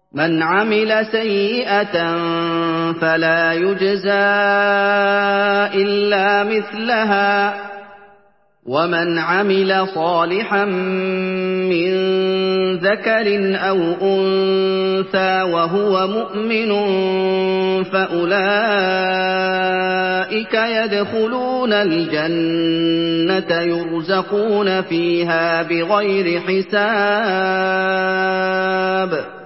مَنْ عَمِلَ سَيِّئَةً فَلَا يُجْزَىٰ إِلَّا مِثْلَهَا ۖ وَمَنْ عَمِلَ صَالِحًا مِّن ذَكَرٍ أَوْ أُنثَىٰ وَهُوَ مُؤْمِنٌ فَأُولَٰئِكَ يَدْخُلُونَ الْجَنَّةَ يُرْزَقُونَ فِيهَا بِغَيْرِ حِسَابٍ